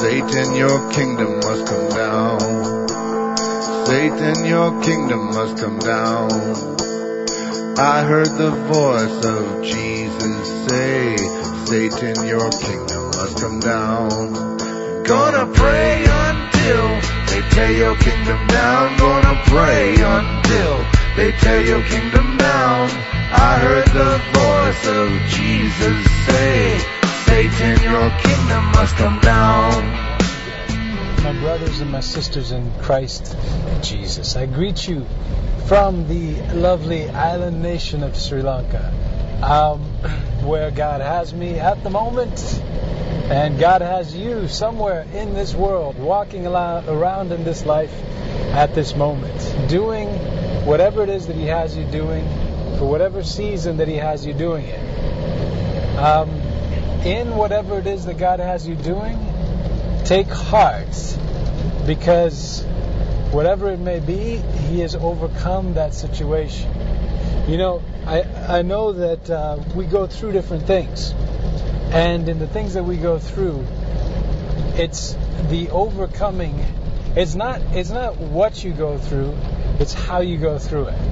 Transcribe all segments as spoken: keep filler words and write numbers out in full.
Satan, your kingdom must come down. Satan, your kingdom must come down. I heard the voice of Jesus say, Satan, your kingdom must come down. Gonna pray until they tear your kingdom down. Gonna pray until they tear your kingdom down. I heard the voice of Jesus say, Satan, your kingdom must come down. My brothers and my sisters in Christ Jesus, I greet you from the lovely island nation of Sri Lanka, um, where God has me at the moment, and God has you somewhere in this world, walking around in this life at this moment, doing whatever it is that He has you doing, for whatever season that He has you doing it. Um, in whatever it is that God has you doing, take heart, because whatever it may be, He has overcome that situation. You know, I I know that uh, we go through different things, and in the things that we go through, it's the overcoming. It's not it's not what you go through, it's how you go through it.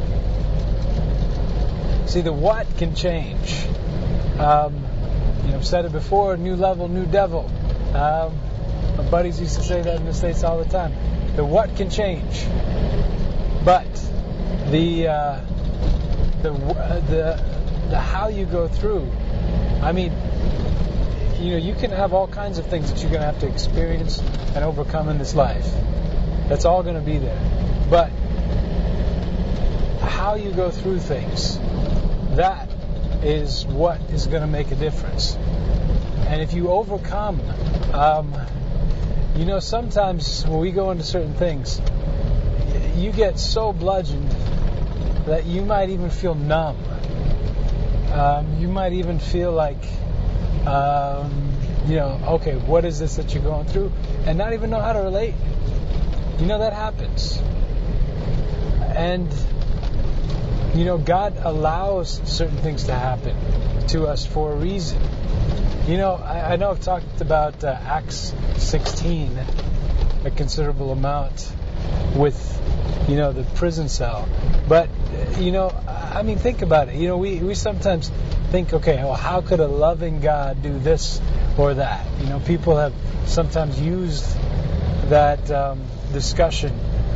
See, the what can change. Um, you know, I've said it before: new level, new devil. Um, my buddies used to say that in the States all the time. The what can change, but the uh, the the the how you go through. I mean, you know, you can have all kinds of things that you're going to have to experience and overcome in this life. That's all going to be there, but how you go through things, that is what is going to make a difference. And if you overcome, um, you know, sometimes when we go into certain things, you get so bludgeoned that you might even feel numb. Um, you might even feel like, um, you know, okay, what is this that you're going through? And not even know how to relate. You know, that happens. And, you know, God allows certain things to happen to us for a reason. You know, I, I know I've talked about uh, Acts sixteen a considerable amount with, you know, the prison cell. But, you know, I mean, think about it. You know, we, we sometimes think, okay, well, how could a loving God do this or that? You know, people have sometimes used that um, discussion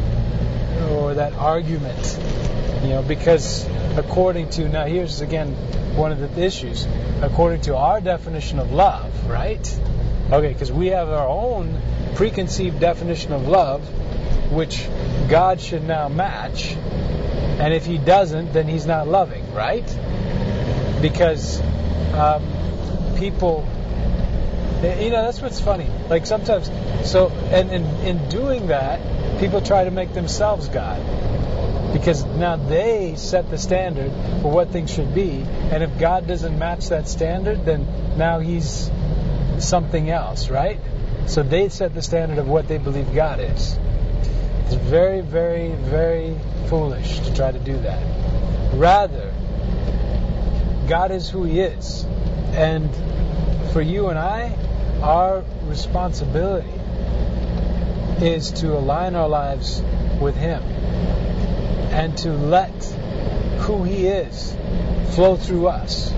or that argument, you know, because according to, now here's again one of the issues, according to our definition of love, right? Okay, because we have our own preconceived definition of love, which God should now match, and if He doesn't, then He's not loving, right? Because um, people, you know, that's what's funny. Like sometimes, so, and in, in doing that, people try to make themselves God. Because now they set the standard for what things should be, and if God doesn't match that standard, then now He's something else, right? So they set the standard of what they believe God is. It's very, very, very foolish to try to do that. Rather, God is who He is. And for you and I, our responsibility is to align our lives with Him and to let who He is flow through us.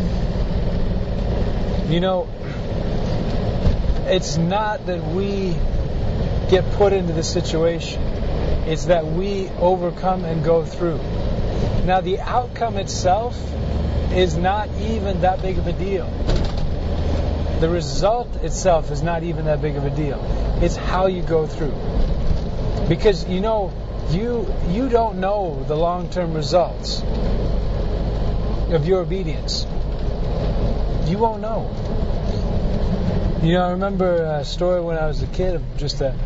You know, it's not that we get put into the situation. It's that we overcome and go through. Now, the outcome itself is not even that big of a deal. The result itself is not even that big of a deal. It's how you go through. Because, you know, you you don't know the long-term results of your obedience. You won't know. You know, I remember a story when I was a kid of just a,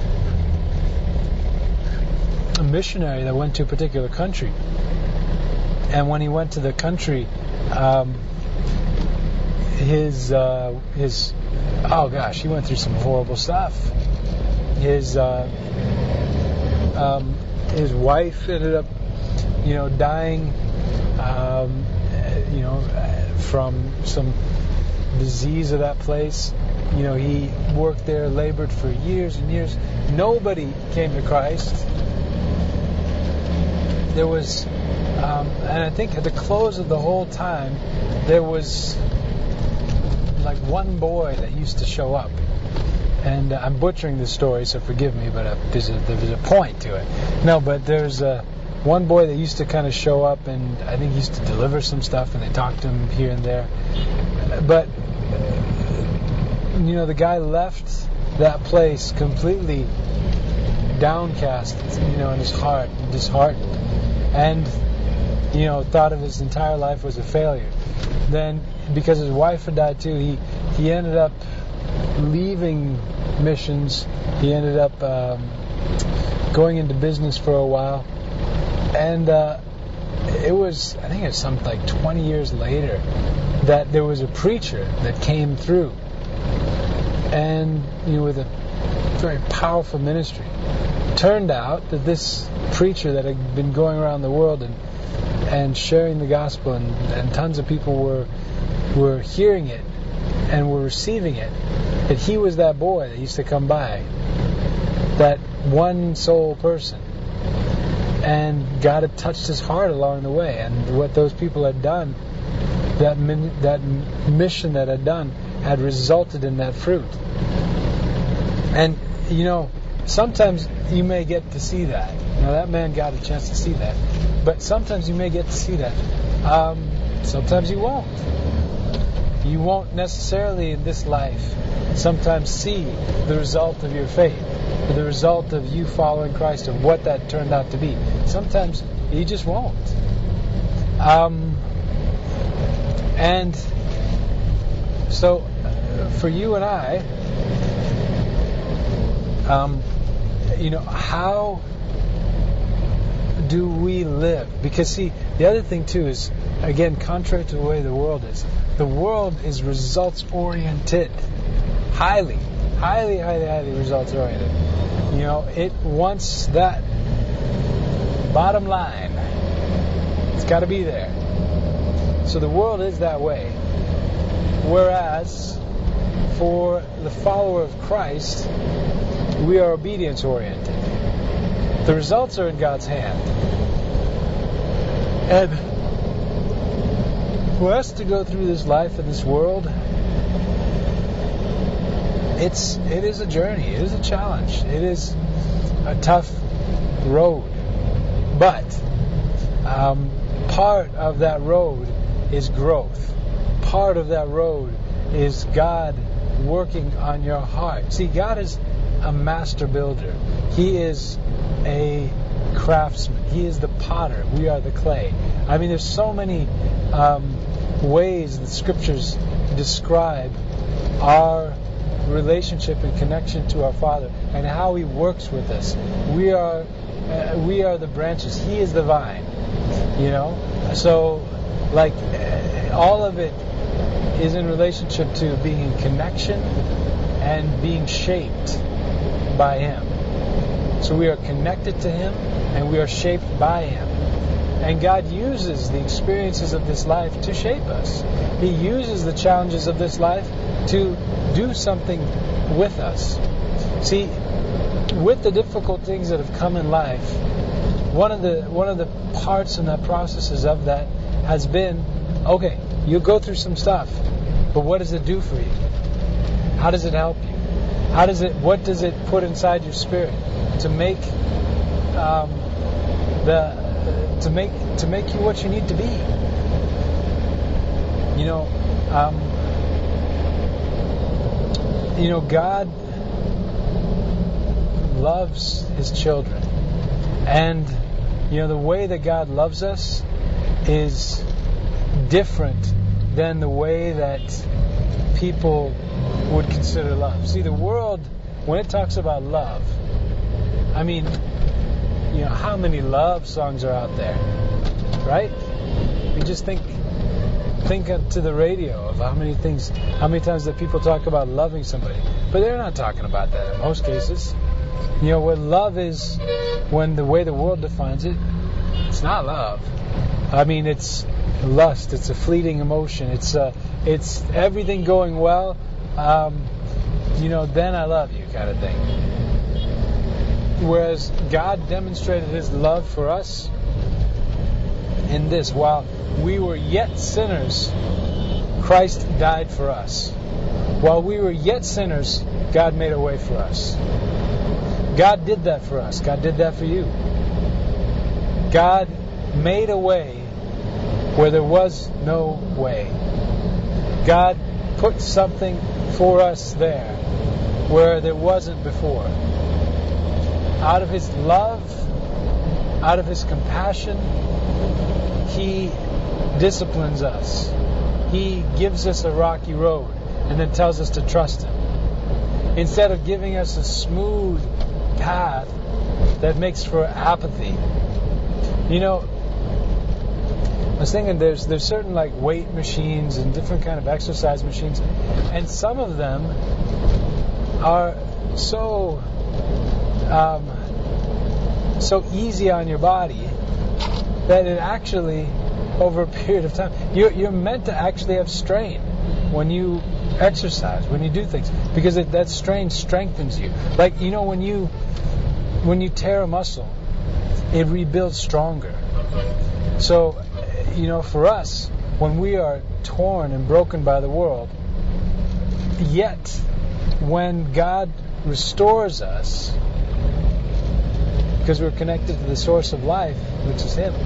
a missionary that went to a particular country. And when he went to the country, um, his, uh, his, oh gosh, he went through some horrible stuff. His, uh, um, his wife ended up, you know, dying, um, you know, from some disease of that place. you know, he worked there, labored for years and years. Nobody came to Christ. There was, um, and I think at the close of the whole time, there was like one boy that used to show up. And uh, I'm butchering the story, so forgive me, but uh, there's, a, there's a point to it. No, but there's uh, one boy that used to kind of show up, and I think he used to deliver some stuff, and they talked to him here and there. But, you know, the guy left that place completely downcast, you know, in his heart, disheartened, and, you know, thought of his entire life was a failure. Then, because his wife had died too, he, he ended up leaving missions. He ended up um, going into business for a while, and uh, it was, I think it was something like twenty years later, that there was a preacher that came through, and you know, with a very powerful ministry. Turned out that this preacher that had been going around the world and and sharing the gospel, and, and tons of people were were hearing it and were receiving it, that he was that boy that used to come by, that one soul person, and God had touched his heart along the way, and what those people had done, that min, that mission that had done, had resulted in that fruit. And you know, sometimes you may get to see that. Now that man got a chance to see that, but sometimes you may get to see that. Um, sometimes you won't. You won't necessarily in this life sometimes see the result of your faith, or the result of you following Christ, and what that turned out to be. Sometimes you just won't. Um, and so, for you and I, um, you know, how do we live? Because see, the other thing too is, again, contrary to the way the world is, the world is results oriented, highly, highly, highly, highly results oriented. You know, it wants that bottom line. It's got to be there. So the world is that way. Whereas for the follower of Christ, we are obedience oriented. The results are in God's hand. And for us to go through this life in this world, it's it is a journey. It is a challenge. It is a tough road. But um, part of that road is growth. Part of that road is God working on your heart. See, God is a master builder. He is a craftsman. He is the potter. We are the clay. I mean, there's so many um, ways the scriptures describe our relationship and connection to our Father and how He works with us. We are uh, we are the branches. He is the vine. You know, so like uh, all of it is in relationship to being in connection and being shaped by Him. So we are connected to Him and we are shaped by Him. And God uses the experiences of this life to shape us. He uses the challenges of this life to do something with us. See, with the difficult things that have come in life, one of the one of the parts and the processes of that has been, okay, you'll go through some stuff, but what does it do for you? How does it help you? How does it? What does it put inside your spirit to make um, the to make to make you what you need to be? You know, um, you know, God loves His children, and you know the way that God loves us is different than the way that people would consider love. See, the world, when it talks about love, I mean, you know, how many love songs are out there, right? You just think think to the radio of how many things, how many times that people talk about loving somebody, but they're not talking about that in most cases. You know, what love is, when the way the world defines it, it's not love. I mean, it's lust. It's a fleeting emotion. It's uh, it's everything going well, um, you know, then I love you kind of thing. Whereas God demonstrated His love for us in this: while we were yet sinners, Christ died for us. While we were yet sinners, God made a way for us. God did that for us. God did that for you. God made a way where there was no way. God put something for us there where there wasn't before. Out of His love, out of His compassion, He disciplines us. He gives us a rocky road and then tells us to trust Him. Instead of giving us a smooth path that makes for apathy. You know, I was thinking there's there's certain like weight machines and different kind of exercise machines, and some of them are so um, so easy on your body that it actually, over a period of time, you're you're meant to actually have strain when you exercise, when you do things, because it, that strain strengthens you. Like, you know, when you when you tear a muscle, it rebuilds stronger. So, you know, for us, when we are torn and broken by the world, yet when God restores us, because we're connected to the source of life, which is Him,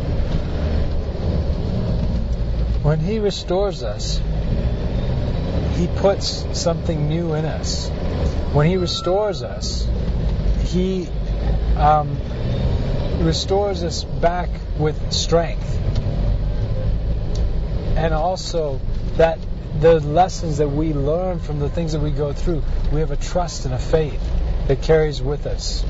when He restores us, He puts something new in us. When He restores us, He um, restores us back with strength. And also that the lessons that we learn from the things that we go through, we have a trust and a faith that carries with us.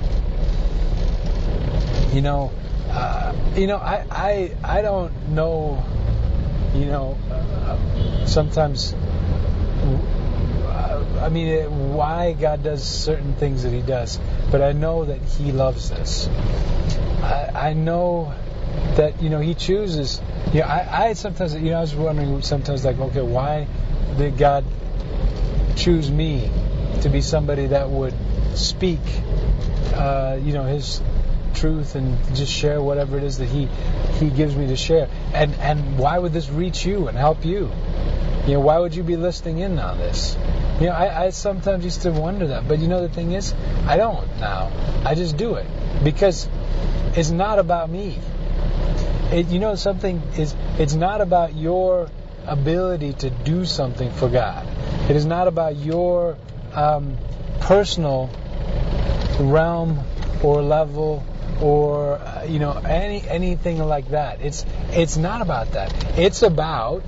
You know, uh, you know, I, I, I don't know, you know, uh, sometimes, uh, I mean, it, why God does certain things that He does, but I know that He loves us. I, I know that, you know, He chooses. You know, I, I sometimes, you know, I was wondering sometimes, like, okay, why did God choose me to be somebody that would speak, uh, you know, His truth and just share whatever it is that He He gives me to share, and and why would this reach you and help you? You know, why would you be listening in on this? You know, I, I sometimes used to wonder that, but you know, the thing is, I don't now. I just do it because it's not about me. It, you know, something is. It's not about your ability to do something for God. It is not about your um, personal realm or level or uh, you know, any anything like that. It's it's not about that. It's about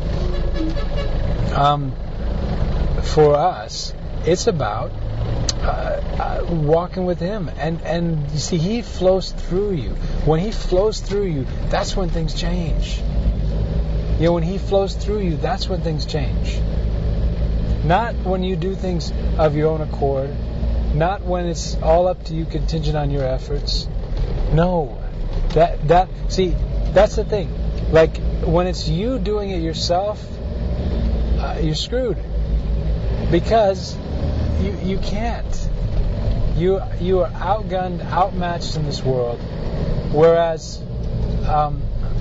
um, for us. It's about uh, uh, walking with Him, and and you see, He flows through you. When He flows through you, that's when things change. You know, when He flows through you, that's when things change. Not when you do things of your own accord. Not when it's all up to you, contingent on your efforts. No, that that see, that's the thing. Like when it's you doing it yourself, uh, you're screwed because you you can't. You you are outgunned, outmatched in this world. Whereas um,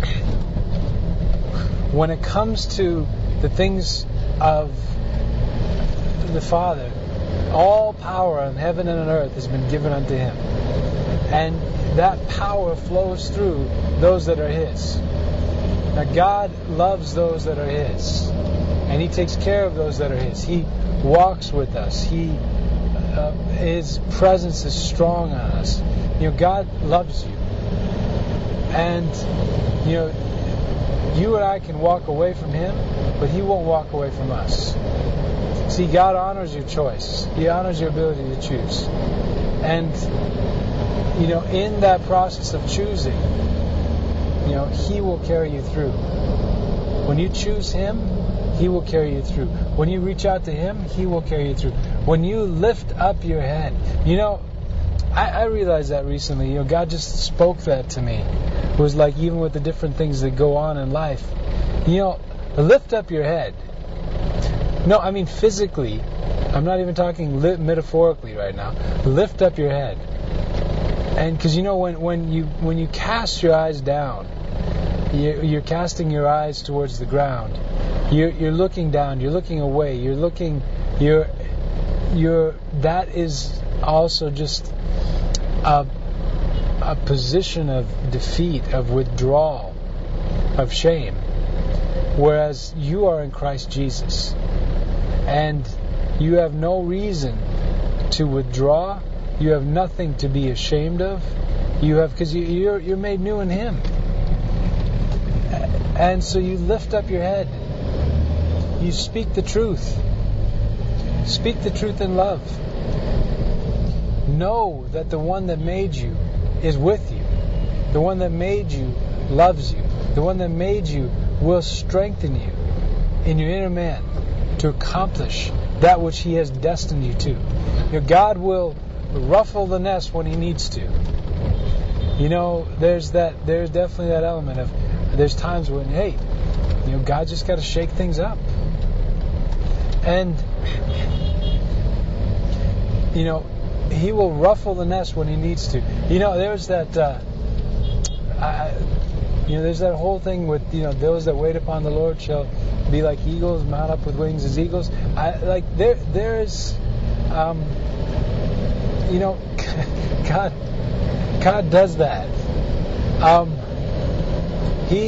when it comes to the things of the Father, all power in heaven and on earth has been given unto Him. And that power flows through those that are His. Now God loves those that are His. And He takes care of those that are His. He walks with us. He, uh, His presence is strong on us. You know, God loves you. And, you know, you and I can walk away from Him, but He won't walk away from us. See, God honors your choice. He honors your ability to choose. And, you know, in that process of choosing, you know, He will carry you through. When you choose Him, He will carry you through. When you reach out to Him, He will carry you through. When you lift up your head, you know, I, I realized that recently. You know, God just spoke that to me. It was like, even with the different things that go on in life, you know, lift up your head. No, I mean physically, I'm not even talking li- metaphorically right now. Lift up your head. And because you know when, when you when you cast your eyes down, you're, you're casting your eyes towards the ground. You're, you're looking down. You're looking away. You're looking. You're you're. That is also just a a position of defeat, of withdrawal, of shame. Whereas you are in Christ Jesus, and you have no reason to withdraw. You have nothing to be ashamed of. You have because you, you're you're made new in Him, and so you lift up your head. You speak the truth. Speak the truth in love. Know that the one that made you is with you. The one that made you loves you. The one that made you will strengthen you in your inner man to accomplish that which He has destined you to. Your God will ruffle the nest when He needs to. You know, there's that. There's definitely that element of. There's times when, hey, you know, God just got to shake things up, and you know, He will ruffle the nest when He needs to. You know, there's that. Uh, I, you know, there's that whole thing with, you know, those that wait upon the Lord shall be like eagles, mount up with wings as eagles. I like there. There's. Um, You know, God, God does that. Um, he,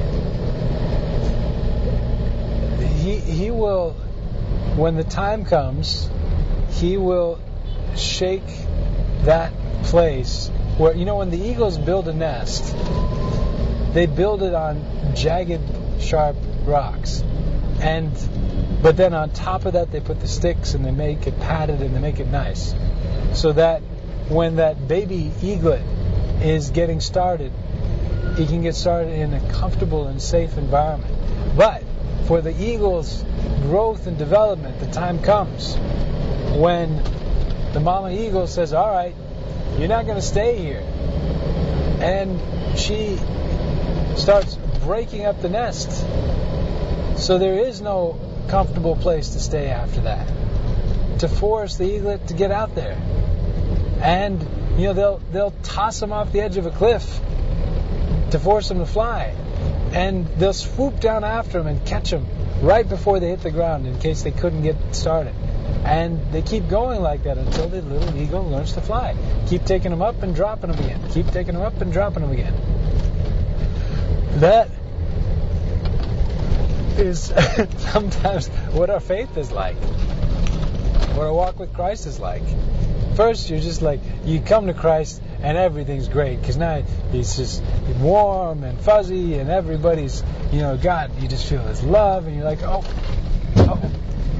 he, he will, when the time comes, He will shake that place where, you know, when the eagles build a nest, they build it on jagged, sharp rocks, and but then on top of that they put the sticks and they make it padded and they make it nice. So that when that baby eaglet is getting started, he can get started in a comfortable and safe environment. But for the eagle's growth and development, the time comes when the mama eagle says, all right, you're not going to stay here. And she starts breaking up the nest. So there is no comfortable place to stay after that, to force the eaglet to get out there. And you know, they'll they'll toss him off the edge of a cliff to force him to fly, and they'll swoop down after him and catch him right before they hit the ground in case they couldn't get started. And they keep going like that until the little eagle learns to fly. Keep taking him up and dropping him again. Keep taking him up and dropping him again. That is sometimes what our faith is like, what our walk with Christ is like. First, you're just like, you come to Christ and everything's great because now it's just warm and fuzzy and everybody's, you know, God, you just feel His love and you're like, oh, oh.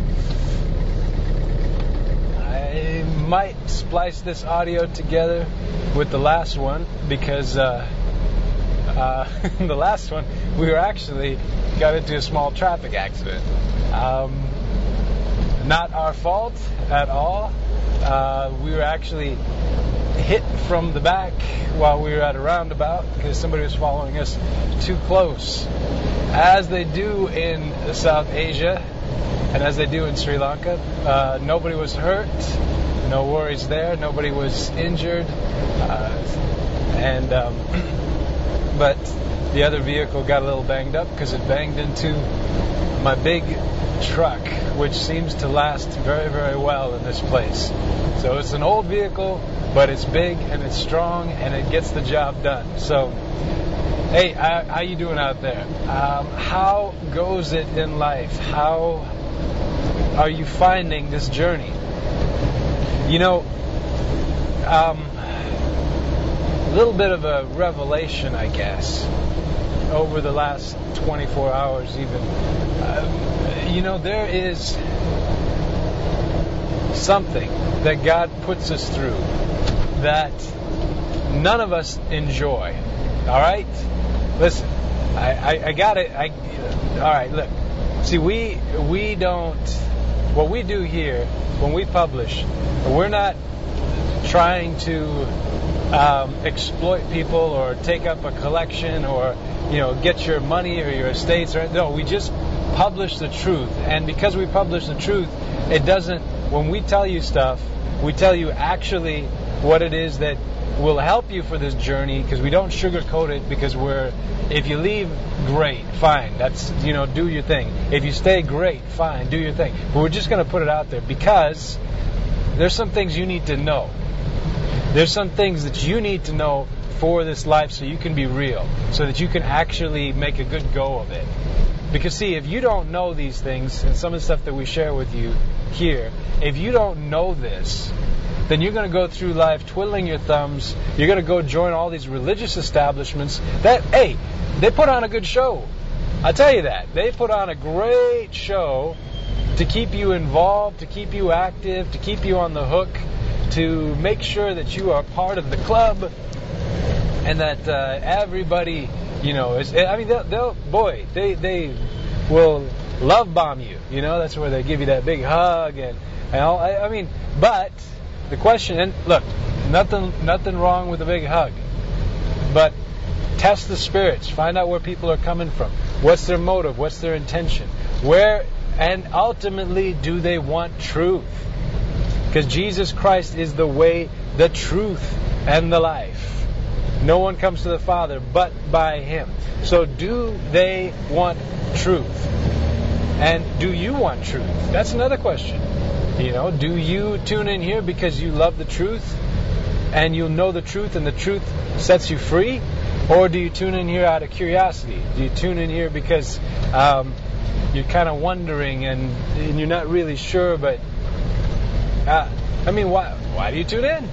I might splice this audio together with the last one because uh, uh, the last one we were actually got into a small traffic accident. Um, not our fault at all. Uh, we were actually hit from the back while we were at a roundabout because somebody was following us too close. As they do in South Asia and as they do in Sri Lanka, uh, nobody was hurt, no worries there, nobody was injured, uh, and um, but the other vehicle got a little banged up because it banged into my big truck, which seems to last very, very well in this place. So it's an old vehicle, but it's big and it's strong and it gets the job done. So, hey, how, how you doing out there? Um, how goes it in life? How are you finding this journey? You know, um, a little bit of a revelation, I guess, over the last twenty-four hours even. Uh, you know, there is something that God puts us through that none of us enjoy. All right? Listen, I, I, I got it. I, all right, look. See, we we don't, what we do here when we publish, we're not trying to um, exploit people or take up a collection or, you know, get your money or your estates. Or, no, we just publish the truth. And because we publish the truth, it doesn't when we tell you stuff, we tell you actually what it is that will help you for this journey, because we don't sugarcoat it, because we're, if you leave, great, fine, that's, you know, do your thing. If you stay, great, fine, do your thing. But we're just going to put it out there because there's some things you need to know. There's some things that you need to know for this life so you can be real, so that you can actually make a good go of it. Because see, if you don't know these things, and some of the stuff that we share with you here, if you don't know this, then you're going to go through life twiddling your thumbs. You're going to go join all these religious establishments that, hey, they put on a good show. I tell you that. They put on a great show to keep you involved, to keep you active, to keep you on the hook, to make sure that you are part of the club, and that uh, everybody, you know, is, I mean, they'll, they'll boy, they they will love bomb you. You know, that's where they give you that big hug and, and all. I, I mean, but the question, and look, nothing nothing wrong with a big hug, but test the spirits, find out where people are coming from. What's their motive? What's their intention? Where, and ultimately, do they want truth? Because Jesus Christ is the way, the truth, and the life. No one comes to the Father but by Him. So do they want truth? And do you want truth? That's another question. You know, do you tune in here because you love the truth and you know the truth and the truth sets you free? Or do you tune in here out of curiosity? Do you tune in here because um, you're kind of wondering and, and you're not really sure, but uh, I mean, why why do you tune in?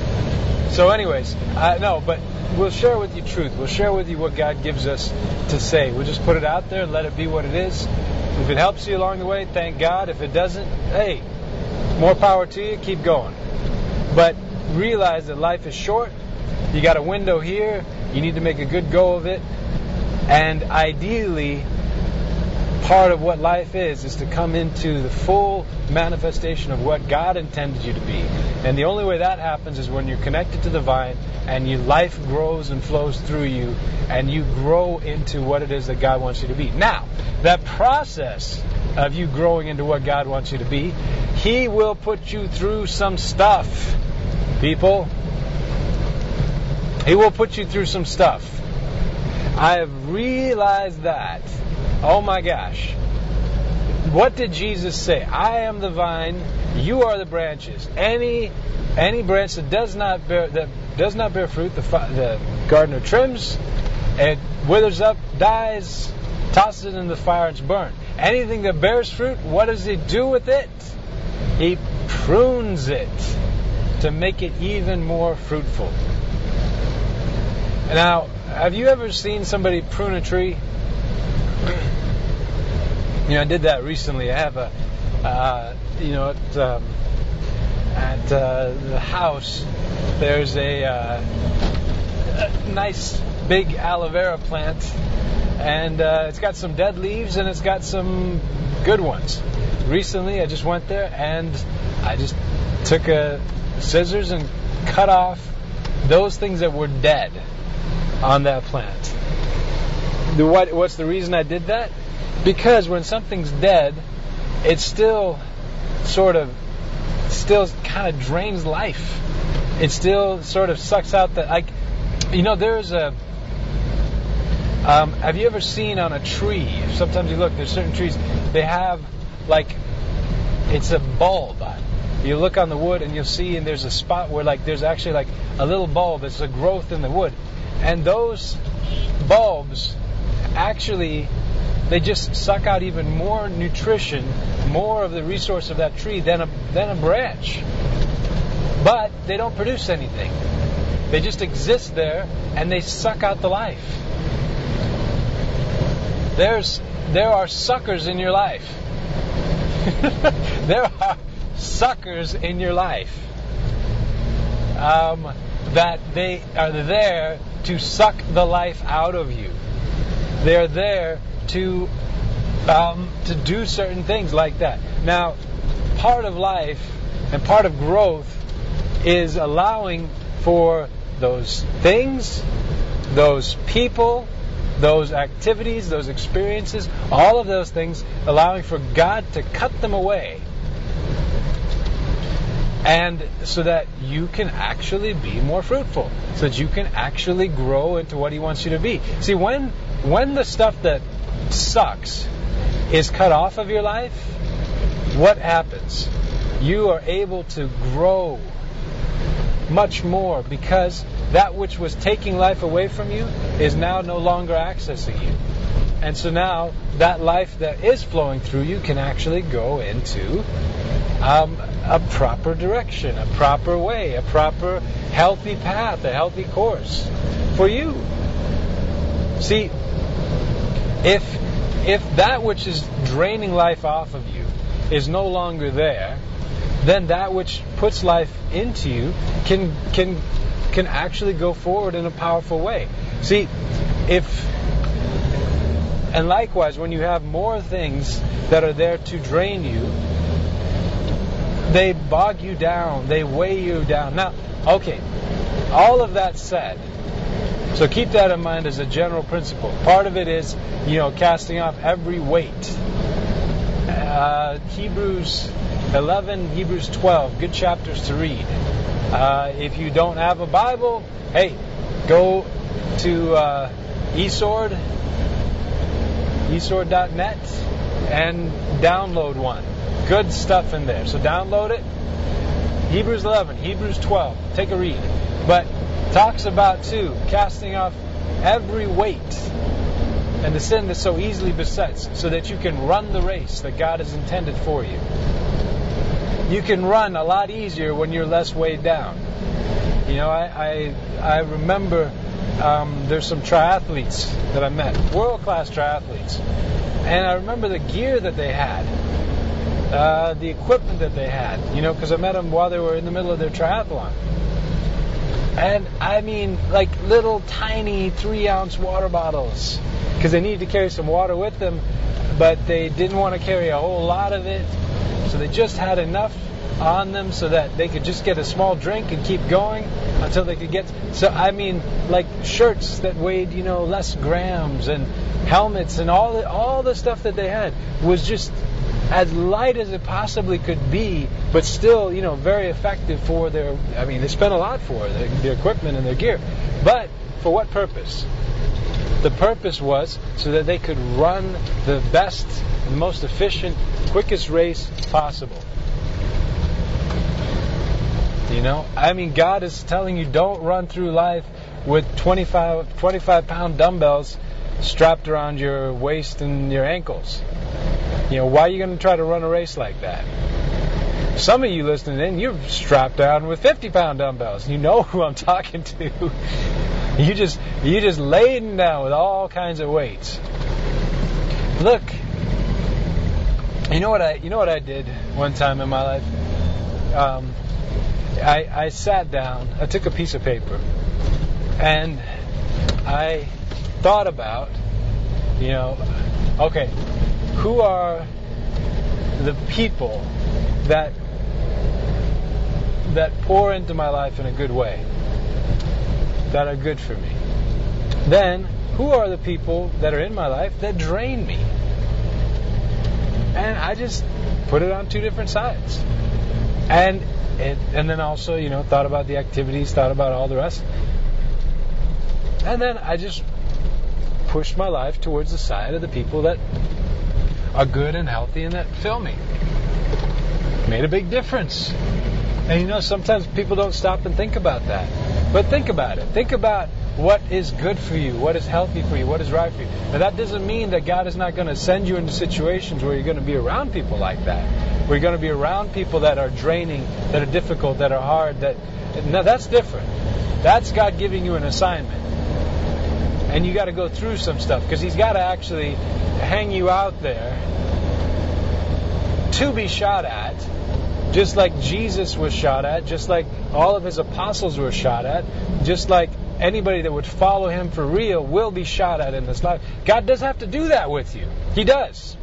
So anyways, uh, no, but we'll share with you truth. We'll share with you what God gives us to say. We'll just put it out there and let it be what it is. If it helps you along the way, thank God. If it doesn't, hey, more power to you. Keep going. But realize that life is short. You got a window here. You need to make a good go of it. And ideally, part of what life is, is to come into the full manifestation of what God intended you to be. And the only way that happens is when you're connected to the vine and your life grows and flows through you and you grow into what it is that God wants you to be. Now, that process of you growing into what God wants you to be, He will put you through some stuff, people. He will put you through some stuff. I have realized that. Oh my gosh. What did Jesus say? I am the vine, you are the branches. Any any branch that does not bear that does not bear fruit, the, the gardener trims, it withers up, dies, tosses it in the fire, and it's burned. Anything that bears fruit, what does He do with it? He prunes it to make it even more fruitful. Now, have you ever seen somebody prune a tree? You know, I did that recently. I have a, uh, you know, at, um, at uh, the house, there's a, uh, a nice big aloe vera plant, and uh, it's got some dead leaves and it's got some good ones. Recently, I just went there and I just took a scissors and cut off those things that were dead on that plant. The, what, what's the reason I did that? Because when something's dead, it still sort of, still kind of drains life. It still sort of sucks out the, like, you know, there's a, um, have you ever seen on a tree, sometimes you look, there's certain trees, they have, like, it's a bulb. You look on the wood and you'll see, and there's a spot where, like, there's actually, like, a little bulb. It's a growth in the wood. And those bulbs, actually, they just suck out even more nutrition, more of the resource of that tree than a than a branch. But they don't produce anything. They just exist there and they suck out the life. There's there are suckers in your life. There are suckers in your life. Um, that they are there to suck the life out of you. They're there to um, to do certain things like that. Now, part of life and part of growth is allowing for those things, those people, those activities, those experiences, all of those things, allowing for God to cut them away And so that you can actually be more fruitful, so that you can actually grow into what He wants you to be. See, when when the stuff that sucks is cut off of your life, what happens? You are able to grow much more, because that which was taking life away from you is now no longer accessing you. And so now that life that is flowing through you can actually go into um, a proper direction, a proper way, a proper healthy path, a healthy course for you. See, if if that which is draining life off of you is no longer there, then that which puts life into you can can can actually go forward in a powerful way. See, if and likewise, when you have more things that are there to drain you, they bog you down, they weigh you down. Now, okay, all of that said, so keep that in mind as a general principle. Part of it is, you know, casting off every weight. Uh, Hebrews eleven, Hebrews twelve, good chapters to read. Uh, if you don't have a Bible, hey, go to uh, eSword, e sword dot net, and download one. Good stuff in there. So download it. Hebrews eleven, Hebrews twelve. Take a read. But talks about, too, casting off every weight and the sin that so easily besets, so that you can run the race that God has intended for you. You can run a lot easier when you're less weighed down. You know, I I, I remember um, there's some triathletes that I met, world-class triathletes, and I remember the gear that they had, uh, the equipment that they had, you know, because I met them while they were in the middle of their triathlon. And I mean, like little tiny three-ounce water bottles, because they needed to carry some water with them, but they didn't want to carry a whole lot of it, so they just had enough on them so that they could just get a small drink and keep going until they could get. So I mean, like shirts that weighed, you know, less grams, and helmets, and all the, all the stuff that they had was just as light as it possibly could be, but still, you know, very effective for their. I mean, they spent a lot for their, their equipment and their gear, but for what purpose? The purpose was so that they could run the best, most efficient, quickest race possible. You know, I mean, God is telling you, don't run through life with twenty-five, twenty-five pound dumbbells strapped around your waist and your ankles. You know, why are you going to try to run a race like that? Some of you listening in, you're strapped down with fifty pound dumbbells. You know who I'm talking to. You just, you just laden down with all kinds of weights. Look, you know what I, you know what I did one time in my life? Um, I, I sat down, I took a piece of paper, and I thought about, you know, okay, who are the people that that pour into my life in a good way, that are good for me? Then, who are the people that are in my life that drain me? And I just put it on two different sides. And it, and then also, you know, thought about the activities, thought about all the rest. And then I just pushed my life towards the side of the people that are good and healthy and that fill me. Made a big difference. And you know, sometimes people don't stop and think about that. But think about it. Think about what is good for you, what is healthy for you, what is right for you. Now, that doesn't mean that God is not going to send you into situations where you're going to be around people like that, where you're going to be around people that are draining, that are difficult, that are hard. That now that's different. That's God giving you an assignment, and you got to go through some stuff, because He's got to actually hang you out there to be shot at, just like Jesus was shot at, just like all of His apostles were shot at, just like anybody that would follow Him for real will be shot at in this life. God does have to do that with you. He does.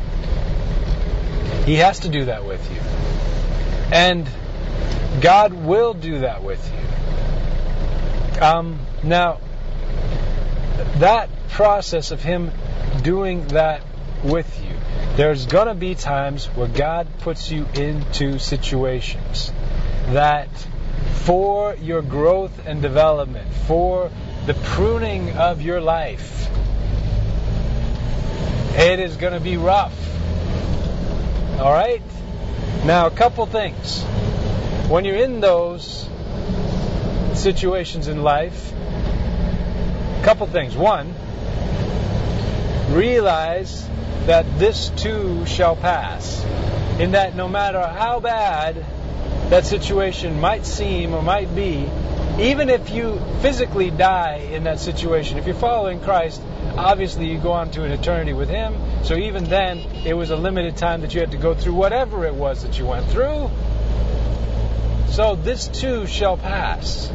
He has to do that with you. And God will do that with you. Um, now, that process of Him doing that with you, there's going to be times where God puts you into situations that for your growth and development, for the pruning of your life, it is going to be rough. All right? Now, a couple things. When you're in those situations in life, a couple things. One, realize that this too shall pass. In that no matter how bad that situation might seem or might be, even if you physically die in that situation, if you're following Christ, obviously you go on to an eternity with Him. So even then, it was a limited time that you had to go through whatever it was that you went through. So this too shall pass.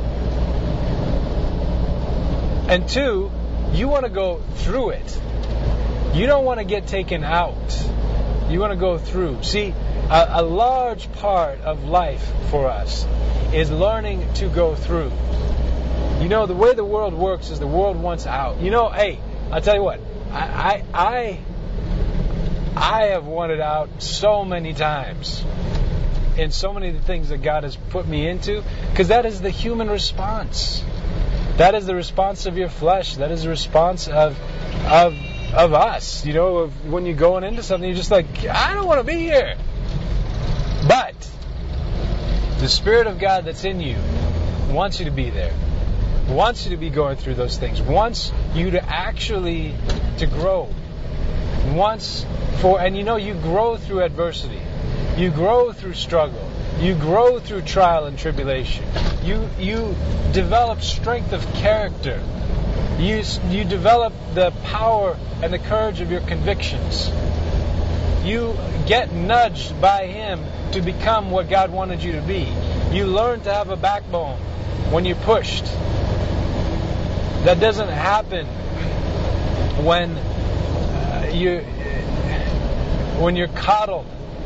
And two, you want to go through it. You don't want to get taken out. You want to go through. See, a, a large part of life for us is learning to go through. You know, the way the world works is the world wants out. You know, hey, I'll tell you what. I I I, I have wanted out so many times in so many of the things that God has put me into, because that is the human response. That is the response of your flesh. That is the response of of of us. You know, of when you're going into something, you're just like, I don't want to be here. But the Spirit of God that's in you wants you to be there. Wants you to be going through those things. Wants you to actually to grow. Wants for, and you know, you grow through adversity. You grow through struggle. You grow through trial and tribulation. You you develop strength of character. You you develop the power and the courage of your convictions. You get nudged by Him to become what God wanted you to be. You learn to have a backbone when you're pushed. That doesn't happen when uh, you when you're coddled.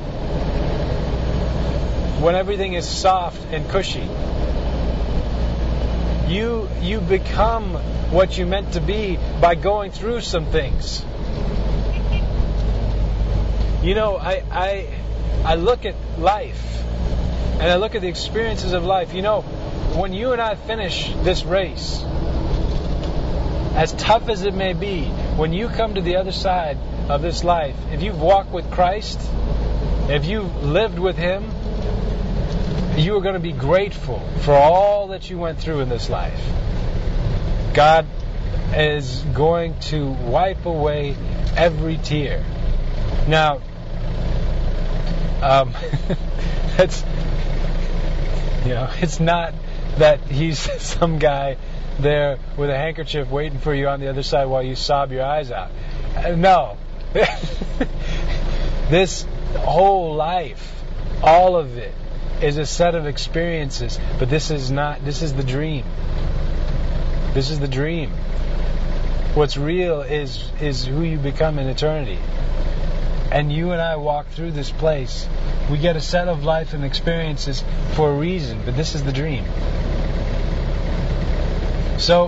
When everything is soft and cushy. You you become what you meant to be by going through some things. You know, I I I look at life and I look at the experiences of life. You know, when you and I finish this race, as tough as it may be, when you come to the other side of this life, if you've walked with Christ, if you've lived with Him, you are going to be grateful for all that you went through in this life. God is going to wipe away every tear. Now, um, it's, you know, it's not that He's some guy there with a handkerchief waiting for you on the other side while you sob your eyes out. No. This whole life, all of it, is a set of experiences, but this is not, this is the dream. This is the dream. What's real is is who you become in eternity. And you and I walk through this place. We get a set of life and experiences for a reason, but this is the dream. So,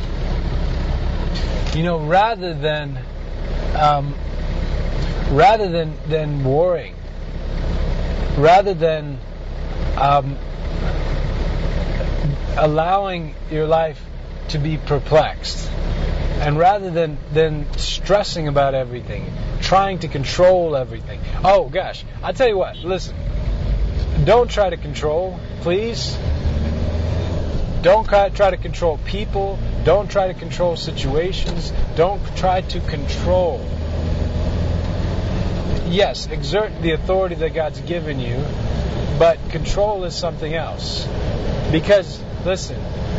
you know, rather than um, rather than than worrying, rather than um, allowing your life to be perplexed, and rather than than stressing about everything, trying to control everything. Oh gosh, I'll tell you what, listen, don't try to control, please. Don't try to control people. Don't try to control situations. Don't try to control. Yes, exert the authority that God's given you, but control is something else. Because, listen,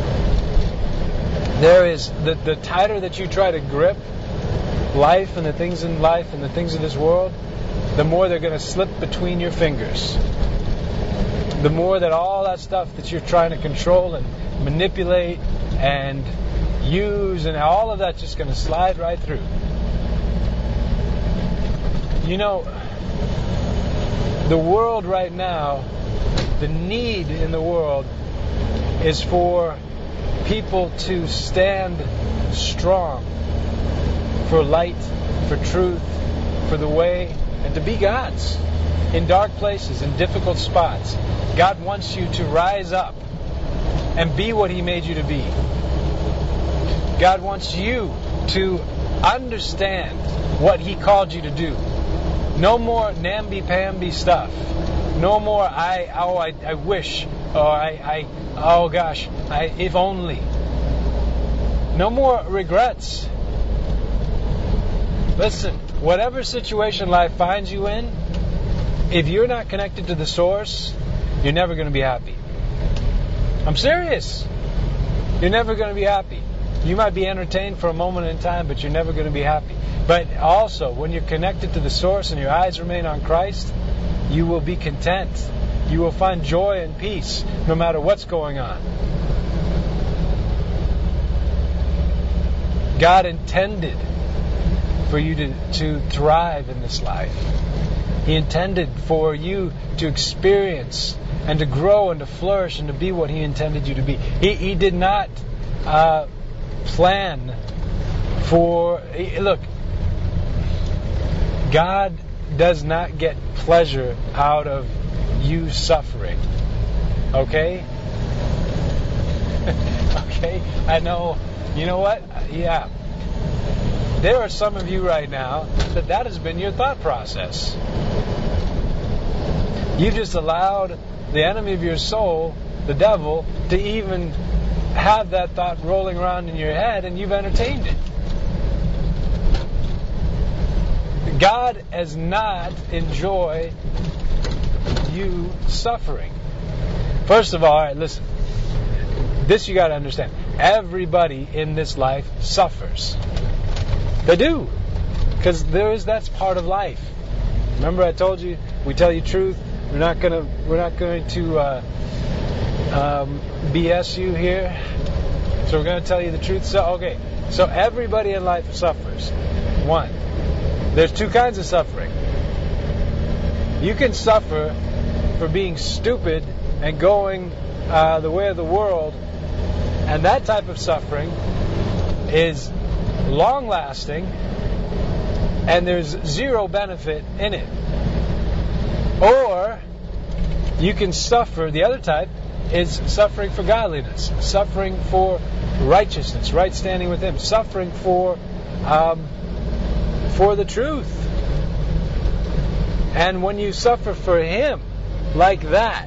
there is, the, the tighter that you try to grip life and the things in life and the things of this world, the more they're going to slip between your fingers. The more that all that stuff that you're trying to control and manipulate and use and all of that's just going to slide right through. You know, the world right now, the need in the world is for people to stand strong for light, for truth, for the way, and to be God's. in dark places, in difficult spots, God wants you to rise up and be what He made you to be. God wants you to understand what He called you to do. No more namby-pamby stuff. No more I oh I, I wish or I, I oh gosh I if only. No more regrets. Listen, whatever situation life finds you in, if you're not connected to the source, you're never going to be happy. I'm serious. You're never going to be happy. You might be entertained for a moment in time, but you're never going to be happy. But also, when you're connected to the source and your eyes remain on Christ, you will be content. You will find joy and peace no matter what's going on. God intended for you to, to thrive in this life. He intended for you to experience and to grow and to flourish and to be what He intended you to be. He, he did not uh, plan for... Look, God does not get pleasure out of you suffering. Okay? Okay? I know. You know what? Yeah. There are some of you right now that that has been your thought process. You've just allowed the enemy of your soul, the devil, to even have that thought rolling around in your head, and you've entertained it. God does not enjoy you suffering. First of all, all right, listen. This you got to understand. Everybody in this life suffers. They do, because there is that's part of life. Remember, I told you we tell you truth. We're not gonna we're not going to uh, um, B S you here. So we're going to tell you the truth. So okay, so everybody in life suffers. One, there's two kinds of suffering. You can suffer for being stupid and going uh, the way of the world, and that type of suffering is long-lasting, and there's zero benefit in it. Or you can suffer, the other type is suffering for godliness, suffering for righteousness, right standing with Him, suffering for um, for the truth. And when you suffer for Him like that,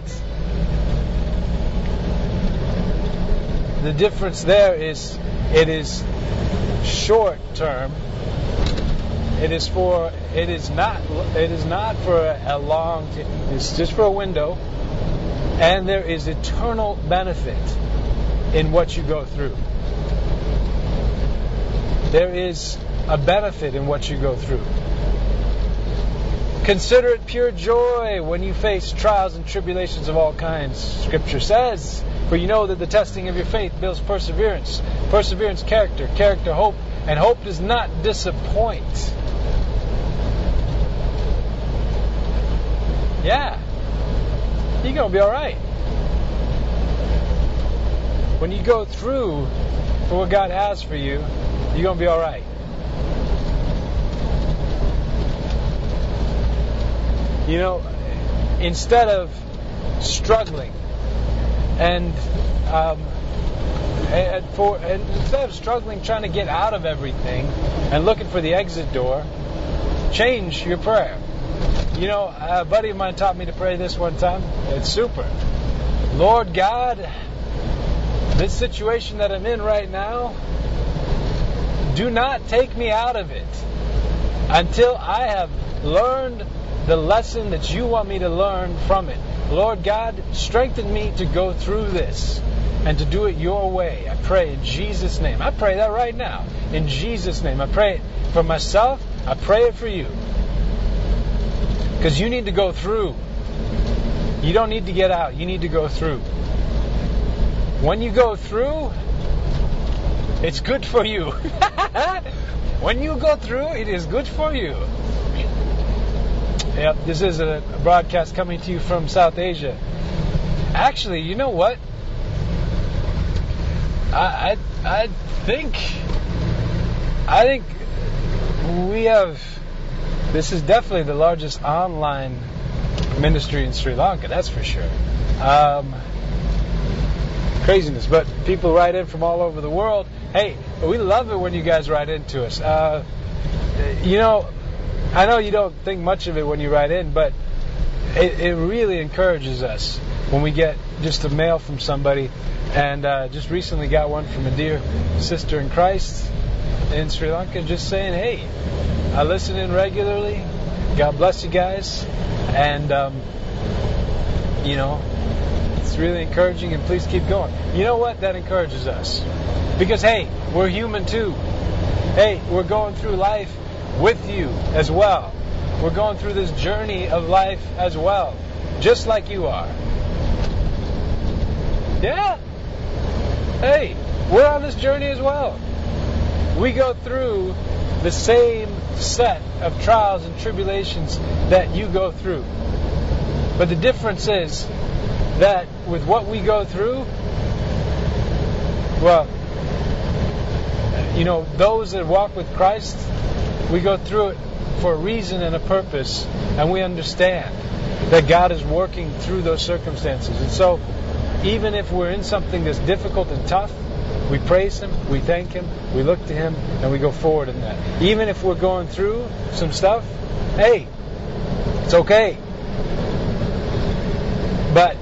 the difference there is it is short term. It is for it is not it is not for a long. It's just for a window, and there is eternal benefit in what you go through. There is a benefit in what you go through. Consider it pure joy when you face trials and tribulations of all kinds. Scripture says, for you know that the testing of your faith builds perseverance. Perseverance, character. Character, hope. And hope does not disappoint. Yeah. You're going to be alright. When you go through for what God has for you, you're going to be alright. You know, instead of struggling and um, and for and instead of struggling trying to get out of everything and looking for the exit door, change your prayer. You know, a buddy of mine taught me to pray this one time. It's super. Lord God, this situation that I'm in right now, do not take me out of it until I have learned the lesson that you want me to learn from it. Lord God, strengthen me to go through this and to do it your way. I pray in Jesus' name. I pray that right now. In Jesus' name. I pray it for myself. I pray it for you. Because you need to go through. You don't need to get out. You need to go through. When you go through, it's good for you. When you go through, it is good for you. Yep, this is a broadcast coming to you from South Asia. Actually, you know what? I, I, I think, I think we have. This is definitely the largest online ministry in Sri Lanka, that's for sure. Um, craziness. But people write in from all over the world. Hey, we love it when you guys write into us. Uh, you know, I know you don't think much of it when you write in, but it, it really encourages us when we get just a mail from somebody. And uh, just recently got one from a dear sister in Christ in Sri Lanka, just saying, hey, I listen in regularly. God bless you guys. And, um, you know, it's really encouraging, and please keep going. You know what? That encourages us. Because, hey, we're human too. Hey, we're going through life with you as well. We're going through this journey of life as well, just like you are. Yeah. Hey, we're on this journey as well. We go through the same set of trials and tribulations that you go through. But the difference is that with what we go through, well, you know, those that walk with Christ, we go through it for a reason and a purpose, and we understand that God is working through those circumstances. And so, even if we're in something that's difficult and tough, we praise Him, we thank Him, we look to Him, and we go forward in that. Even if we're going through some stuff, hey, it's okay. But,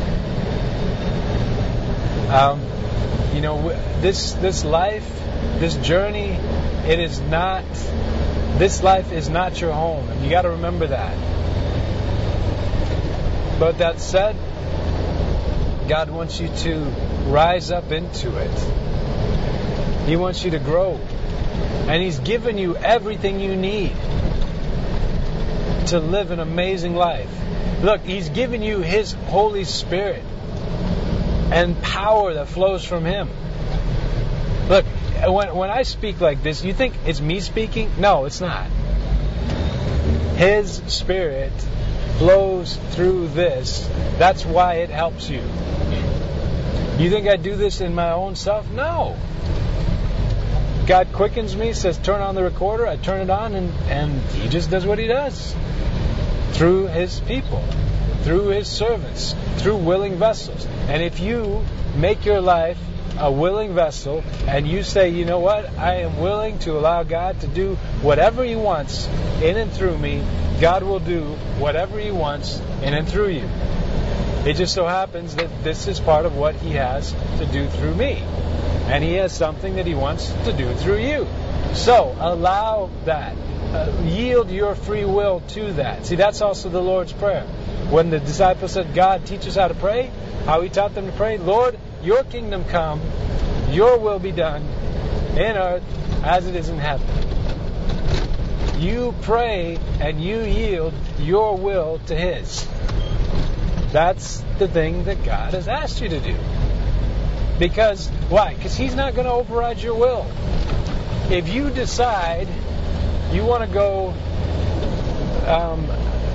um, you know, this this life, this journey, it is not, this life is not your home. And you got to remember that. But that said, God wants you to rise up into it. He wants you to grow. And He's given you everything you need to live an amazing life. Look, He's given you His Holy Spirit and power that flows from Him. Look, when, when I speak like this, you think it's me speaking? No, it's not. His Spirit flows through this. That's why it helps you. You think I do this in my own stuff? No. God quickens me, says turn on the recorder, I turn it on, and, and He just does what He does. Through His people, through His servants, through willing vessels. And if you make your life a willing vessel, and you say, you know what, I am willing to allow God to do whatever He wants in and through me, God will do whatever He wants in and through you. It just so happens that this is part of what He has to do through me. And He has something that He wants to do through you. So, allow that. Uh, yield your free will to that. See, that's also the Lord's Prayer. When the disciples said, God, teach us how to pray, how He taught them to pray, Lord, Your kingdom come, Your will be done in earth as it is in heaven. You pray and you yield your will to His. That's the thing that God has asked you to do. Because, why? Because He's not going to override your will. If you decide you want to go um,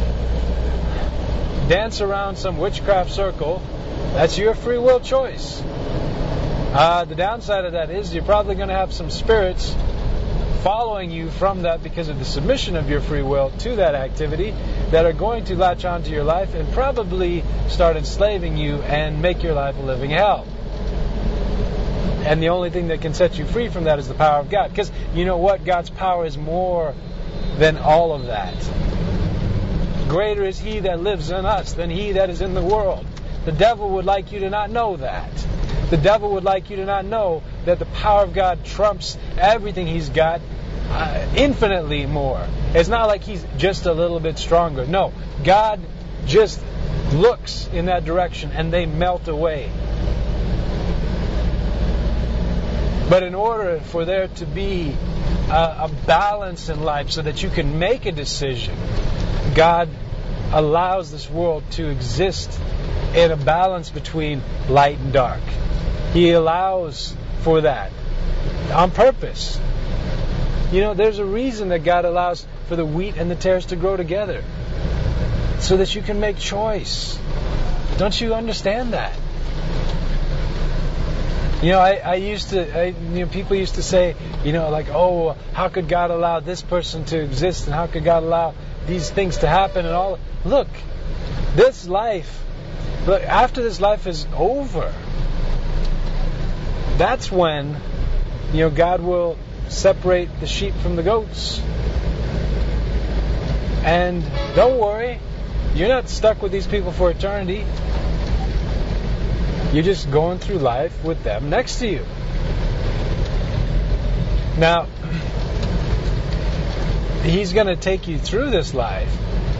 dance around some witchcraft circle, that's your free will choice. Uh, the downside of that is you're probably going to have some spirits following you from that because of the submission of your free will to that activity that are going to latch onto your life and probably start enslaving you and make your life a living hell. And the only thing that can set you free from that is the power of God. Because you know what? God's power is more than all of that. Greater is He that lives in us than he that is in the world. The devil would like you to not know that. The devil would like you to not know that the power of God trumps everything he's got uh, infinitely more. It's not like he's just a little bit stronger. No, God just looks in that direction and they melt away. But in order for there to be a, a balance in life so that you can make a decision, God allows this world to exist in a balance between light and dark. He allows for that on purpose. You know, there's a reason that God allows for the wheat and the tares to grow together, so that you can make choice. Don't you understand that? You know, I, I used to, I, you know, people used to say, you know, like, oh, how could God allow this person to exist, and how could God allow these things to happen and all. Look, this life, look, after this life is over, that's when, you know, God will separate the sheep from the goats. And don't worry, you're not stuck with these people for eternity. You're just going through life with them next to you. Now, He's going to take you through this life,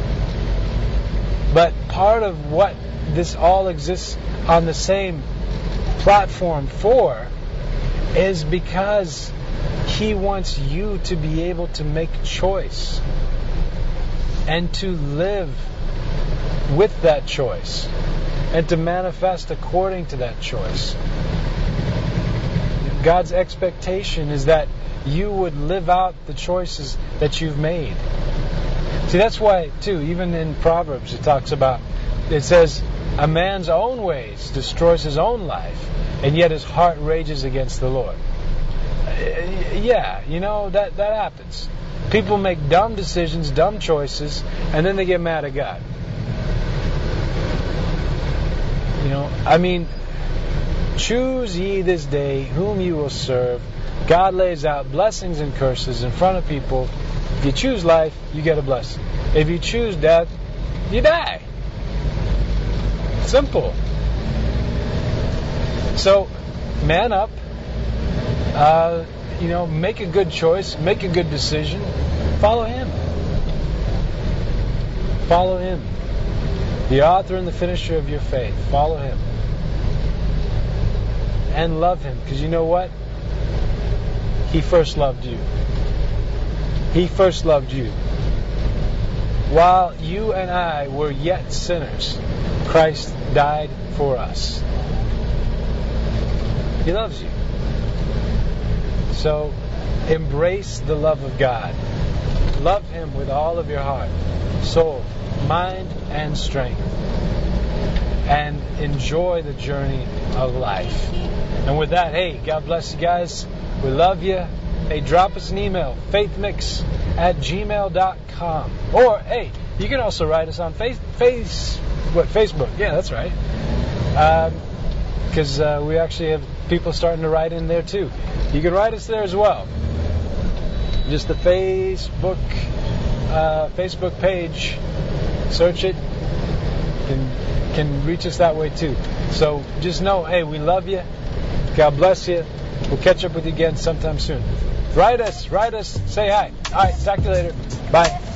but part of what this all exists on the same platform for is because He wants you to be able to make choice and to live with that choice and to manifest according to that choice. God's expectation is that you would live out the choices that you've made. See, that's why, too, even in Proverbs it talks about, it says, a man's own ways destroys his own life, and yet his heart rages against the Lord. Yeah, you know, that, that happens. People make dumb decisions, dumb choices, and then they get mad at God. You know, I mean, choose ye this day whom you will serve. God lays out blessings and curses in front of people. If you choose life, you get a blessing. If you choose death, you die. Simple. So, man up. Uh, you know, make a good choice. Make a good decision. Follow Him. Follow Him. The author and the finisher of your faith. Follow Him. And love Him. Because you know what? He first loved you. He first loved you. While you and I were yet sinners, Christ died for us. He loves you. So, embrace the love of God. Love Him with all of your heart, soul, mind, and strength. And enjoy the journey of life. And with that, hey, God bless you guys. We love you. Hey, drop us an email, faithmix at gmail dot com. Or, hey, you can also write us on face, face what, Facebook. Yeah, that's right. Because um, uh, we actually have people starting to write in there too. You can write us there as well. Just the Facebook uh, Facebook page. Search it. And can reach us that way too. So just know, hey, we love you. God bless you. We'll catch up with you again sometime soon. Write us, write us, say hi. All right, talk to you later. Bye.